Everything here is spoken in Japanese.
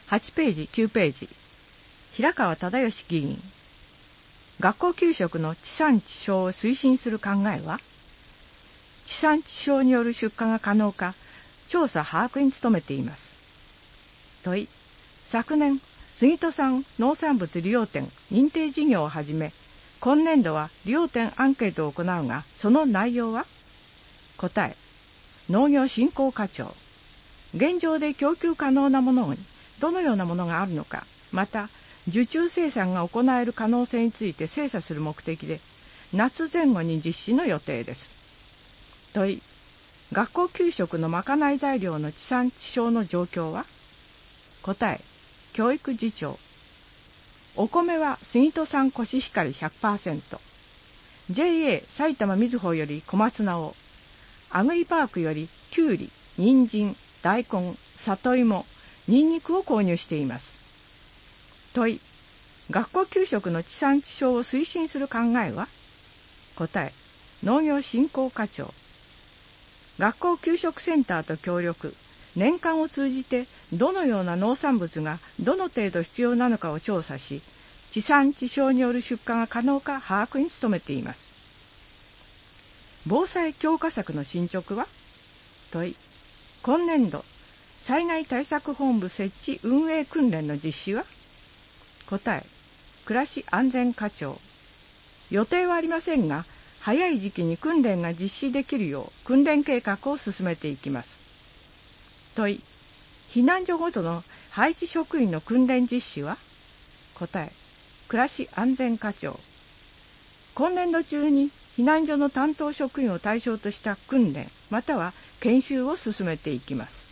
8ページ、9ページ。平川忠義議員。学校給食の地産地消を推進する考えは、地産地消による出荷が可能か、調査把握に努めています。問い、昨年、杉戸産農産物利用店認定事業をはじめ、今年度は利用店アンケートを行うが、その内容は？答え、農業振興課長。現状で供給可能なものにどのようなものがあるのか、また、受注生産が行える可能性について精査する目的で、夏前後に実施の予定です。問い、学校給食のまかない材料の地産地消の状況は？答え、教育次長。お米は杉戸産コシヒカリ 100%、JA 埼玉みずほより小松菜を、アグリパークよりきゅうり、人参、大根、里芋、ニンニクを購入しています。問い、学校給食の地産地消を推進する考えは？答え、農業振興課長。学校給食センターと協力、年間を通じてどのような農産物がどの程度必要なのかを調査し、地産地消による出荷が可能か把握に努めています。防災強化策の進捗は？問い、今年度、災害対策本部設置運営訓練の実施は？答え、暮らし安全課長。予定はありませんが、早い時期に訓練が実施できるよう訓練計画を進めていきます。問い、避難所ごとの配置職員の訓練実施は？答え、暮らし安全課長。今年度中に避難所の担当職員を対象とした訓練または研修を進めていきます。